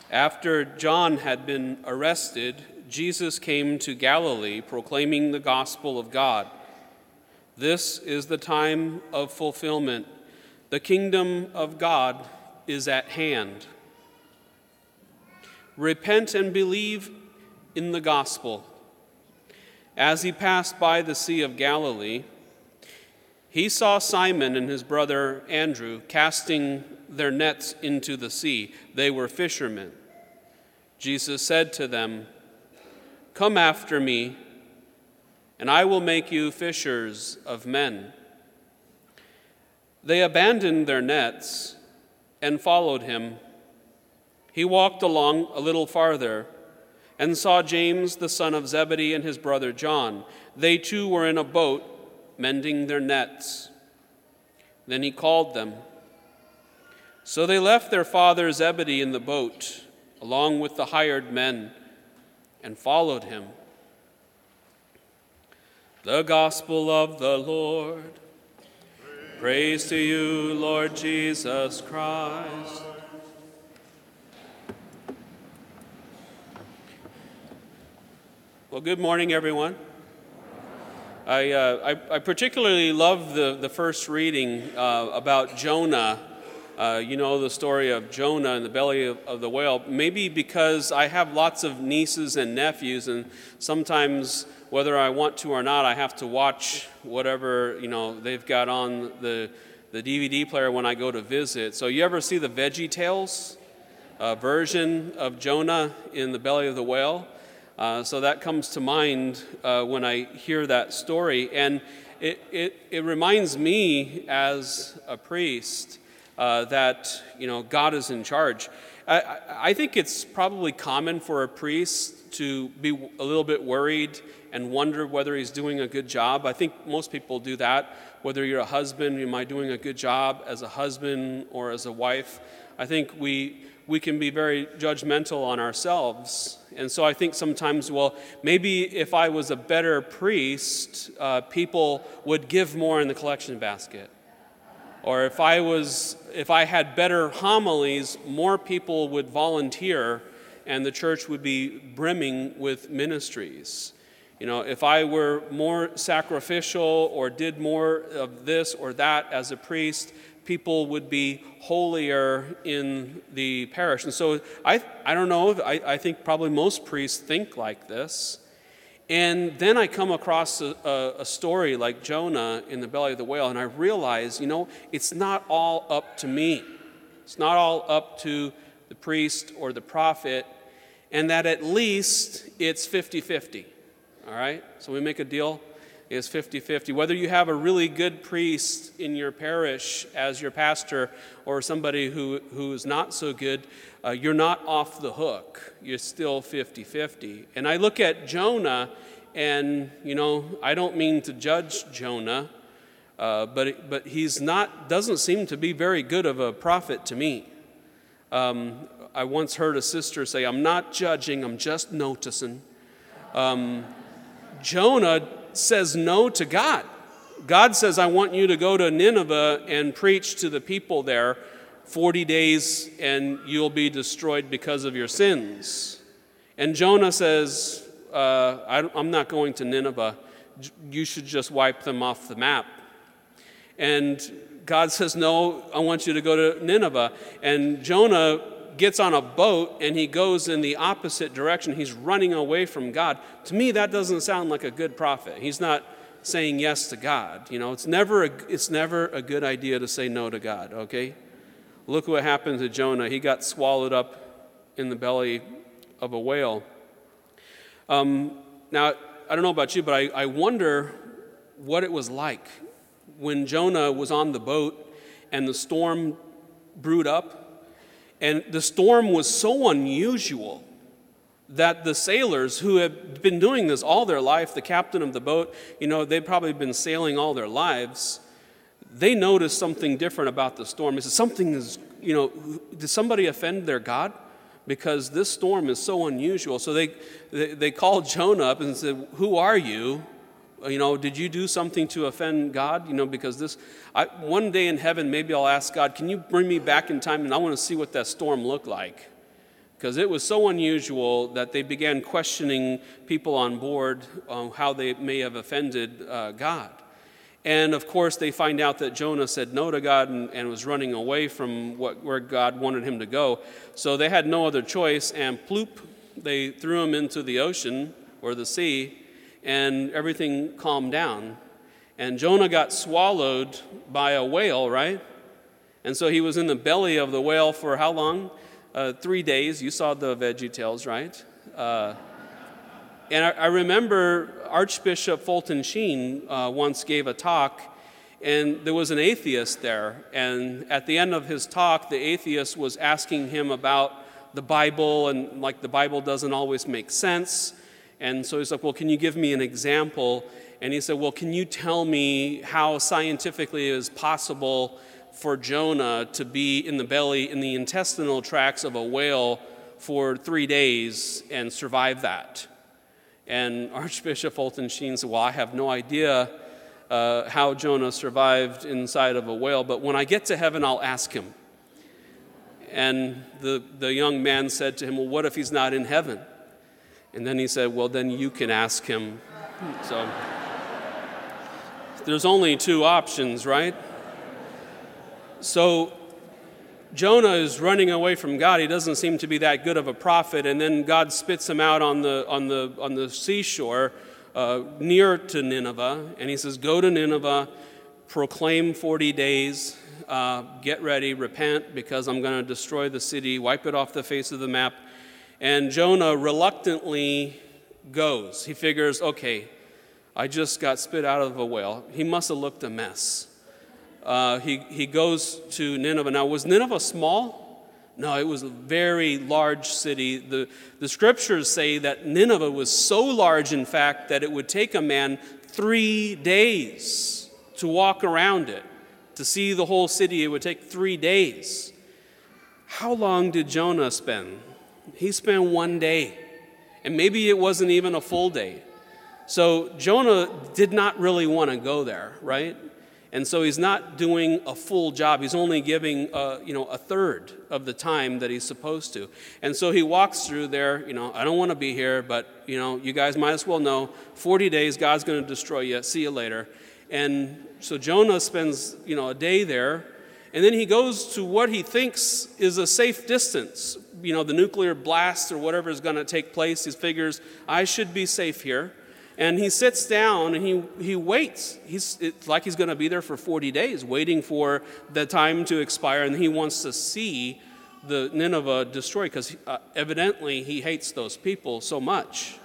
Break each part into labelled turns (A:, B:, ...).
A: After John had been arrested, Jesus came to Galilee proclaiming the gospel of God. This is the time of fulfillment. The kingdom of God is at hand. Repent and believe in the gospel. As he passed by the Sea of Galilee, he saw Simon and his brother Andrew casting their nets into the sea. They were fishermen. Jesus said to them, "Come after me, and I will make you fishers of men." They abandoned their nets and followed him. He walked along a little farther and saw James the son of Zebedee and his brother John. They too were in a boat mending their nets. Then he called them. So they left their father Zebedee in the boat, along with the hired men, and followed him. The gospel of the Lord. Praise to you, Lord Jesus Christ. Well, good morning, everyone. I particularly love the first reading about Jonah. You know the story of Jonah in the belly of the whale. Maybe because I have lots of nieces and nephews, and sometimes, whether I want to or not, I have to watch whatever they've got on the DVD player when I go to visit. So you ever see the Veggie Tales version of Jonah in the belly of the whale? So that comes to mind when I hear that story, and it reminds me as a priest that God is in charge. I think it's probably common for a priest to be a little bit worried and wonder whether he's doing a good job. I think most people do that. Whether you're a husband, am I doing a good job as a husband or as a wife? I think we can be very judgmental on ourselves. And so I think sometimes, maybe if I was a better priest, people would give more in the collection basket. Or if I had better homilies, more people would volunteer and the church would be brimming with ministries. If I were more sacrificial or did more of this or that as a priest, people would be holier in the parish. And so I don't know, I think probably most priests think like this. And then I come across a story like Jonah in the belly of the whale, and I realize, it's not all up to me. It's not all up to the priest or the prophet, and that at least it's 50-50. All right? So we make a deal. It's 50-50. Whether you have a really good priest in your parish as your pastor or somebody who is not so good, you're not off the hook. You're still 50-50. And I look at Jonah, and, I don't mean to judge Jonah, but he's doesn't seem to be very good of a prophet to me. I once heard a sister say, "I'm not judging, I'm just noticing." Jonah says no to God. God says, "I want you to go to Nineveh and preach to the people there 40 days and you'll be destroyed because of your sins." And Jonah says, I'm not going to Nineveh. You should just wipe them off the map. And God says, "No, I want you to go to Nineveh." And Jonah gets on a boat and he goes in the opposite direction. He's running away from God. To me, that doesn't sound like a good prophet. He's not saying yes to God. It's never a good idea to say no to God, okay? Look what happened to Jonah. He got swallowed up in the belly of a whale. Now, I don't know about you, but I wonder what it was like when Jonah was on the boat and the storm brewed up. And the storm was so unusual that the sailors who had been doing this all their life, the captain of the boat, they'd probably been sailing all their lives, they noticed something different about the storm. They said, did somebody offend their God? Because this storm is so unusual. So they called Jonah up and said, "Who are you? Did you do something to offend God? Because one day in heaven, maybe I'll ask God, can you bring me back in time? And I want to see what that storm looked like. because it was so unusual that they began questioning people on board how they may have offended God. And of course, they find out that Jonah said no to God and was running away from where God wanted him to go. So they had no other choice, and ploop, they threw him into the ocean or the sea, and everything calmed down. And Jonah got swallowed by a whale, right? And so he was in the belly of the whale for how long? 3 days. You saw the VeggieTales, right? And I remember Archbishop Fulton Sheen once gave a talk, and there was an atheist there. And at the end of his talk, the atheist was asking him about the Bible, and like the Bible doesn't always make sense. And so he's like, well, can you give me an example? And he said, well, can you tell me how scientifically it is possible for Jonah to be in the belly, in the intestinal tracts of a whale for 3 days and survive that? And Archbishop Fulton Sheen said, well, I have no idea how Jonah survived inside of a whale, but when I get to heaven, I'll ask him. And the young man said to him, well, what if he's not in heaven? And then he said, well, then you can ask him. So there's only two options, right? So Jonah is running away from God. He doesn't seem to be that good of a prophet, and then God spits him out on the seashore near to Nineveh, and he says, go to Nineveh, proclaim 40 days, get ready, repent, because I'm going to destroy the city, wipe it off the face of the map. And Jonah reluctantly goes. He figures, okay, I just got spit out of a whale. He must have looked a mess. He goes to Nineveh. Now, was Nineveh small? No, it was a very large city. The scriptures say that Nineveh was so large, in fact, that it would take a man 3 days to walk around it. To see the whole city, it would take 3 days. How long did Jonah spend? He spent 1 day, and maybe it wasn't even a full day. So Jonah did not really want to go there, right? And so he's not doing a full job. He's only giving, a third of the time that he's supposed to. And so he walks through there, I don't want to be here, but, you guys might as well know, 40 days, God's going to destroy you. See you later. And so Jonah spends, a day there, and then he goes to what he thinks is a safe distance. The nuclear blast or whatever is going to take place. He figures, I should be safe here. And he sits down and he waits. It's like he's going to be there for 40 days, waiting for the time to expire. And he wants to see the Nineveh destroyed because evidently he hates those people so much.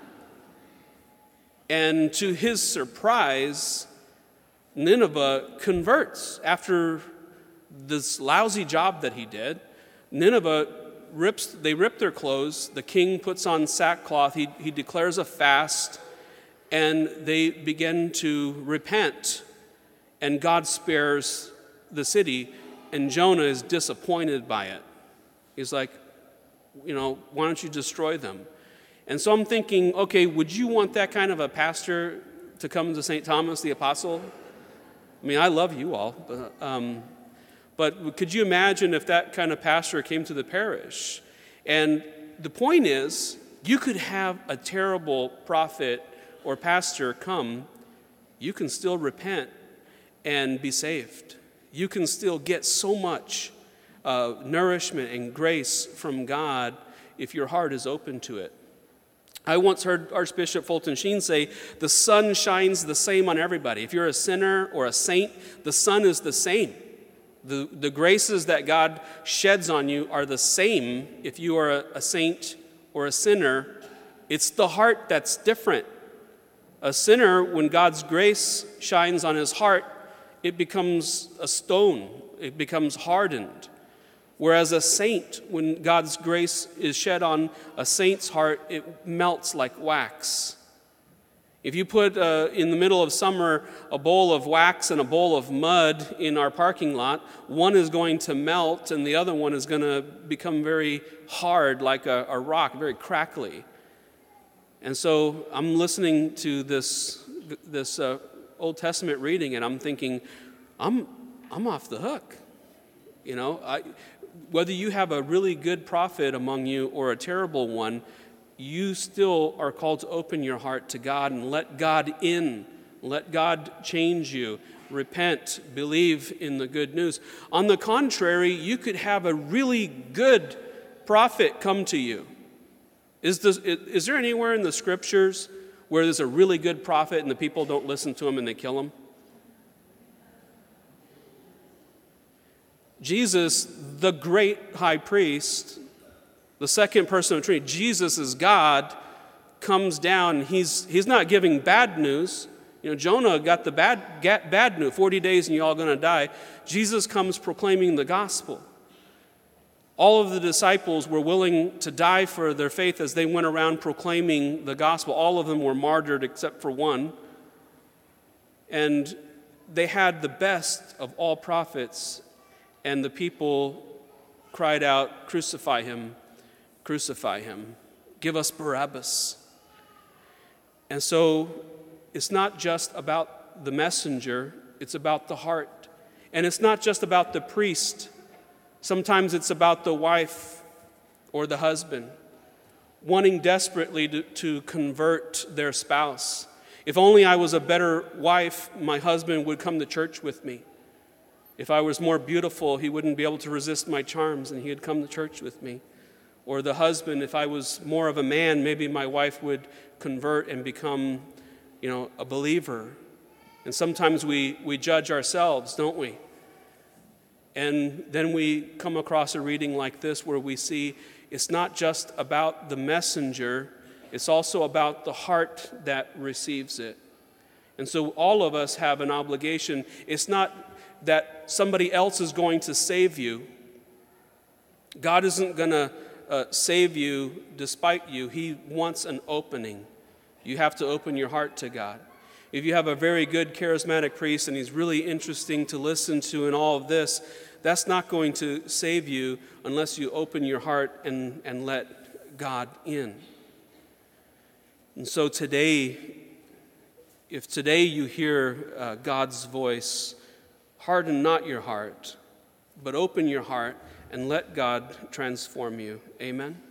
A: And to his surprise, Nineveh converts after this lousy job that he did. Nineveh they rip their clothes. The king puts on sackcloth. He declares a fast. And they begin to repent, and God spares the city, and Jonah is disappointed by it. He's like, why don't you destroy them? And so I'm thinking, okay, would you want that kind of a pastor to come to St. Thomas the Apostle? I mean, I love you all, but could you imagine if that kind of pastor came to the parish? And the point is, you could have a terrible prophet or pastor come, you can still repent and be saved. You can still get so much nourishment and grace from God if your heart is open to it. I once heard Archbishop Fulton Sheen say, the sun shines the same on everybody. If you're a sinner or a saint, the sun is the same. The graces that God sheds on you are the same if you are a saint or a sinner. It's the heart that's different. A sinner, when God's grace shines on his heart, it becomes a stone. It becomes hardened. Whereas a saint, when God's grace is shed on a saint's heart, it melts like wax. If you put in the middle of summer a bowl of wax and a bowl of mud in our parking lot, one is going to melt and the other one is going to become very hard like a rock, very crackly. And so I'm listening to this Old Testament reading, and I'm thinking, I'm off the hook. whether you have a really good prophet among you or a terrible one, you still are called to open your heart to God and let God in. Let God change you. Repent, believe in the good news. On the contrary, you could have a really good prophet come to you. Is there anywhere in the scriptures where there's a really good prophet and the people don't listen to him and they kill him? Jesus, the great high priest, the second person of the Trinity, Jesus is God, comes down. He's not giving bad news. Jonah got the bad news, 40 days and you're all going to die. Jesus comes proclaiming the gospel. All of the disciples were willing to die for their faith as they went around proclaiming the gospel. All of them were martyred except for one. And they had the best of all prophets. And the people cried out, "Crucify him, crucify him. Give us Barabbas." And so it's not just about the messenger, it's about the heart. And it's not just about the priest. Sometimes it's about the wife or the husband wanting desperately to convert their spouse. If only I was a better wife, my husband would come to church with me. If I was more beautiful, he wouldn't be able to resist my charms and he'd come to church with me. Or the husband, if I was more of a man, maybe my wife would convert and become, a believer. And sometimes we judge ourselves, don't we? And then we come across a reading like this where we see it's not just about the messenger, it's also about the heart that receives it. And so all of us have an obligation. It's not that somebody else is going to save you. God isn't going to save you despite you. He wants an opening. You have to open your heart to God. If you have a very good charismatic priest and he's really interesting to listen to in all of this, that's not going to save you unless you open your heart and let God in. And so today, if today you hear God's voice, harden not your heart, but open your heart and let God transform you. Amen.